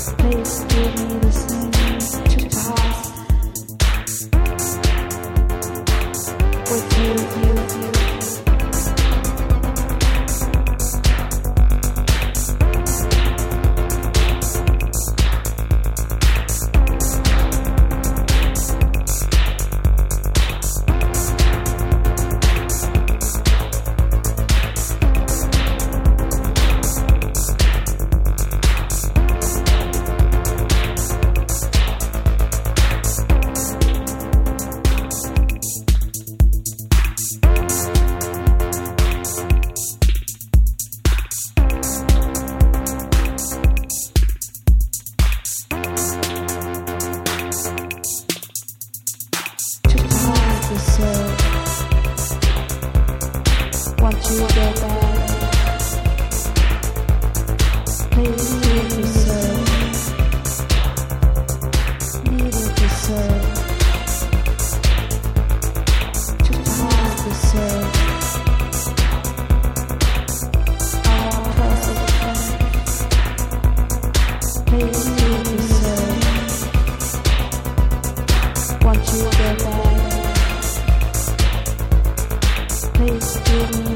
Please give me the same to pass with you. Want you to go back. Please give me serve. Needed to serve. To pass the serve. I want perfect friend. Please give me serve. Want you to go back. Please give me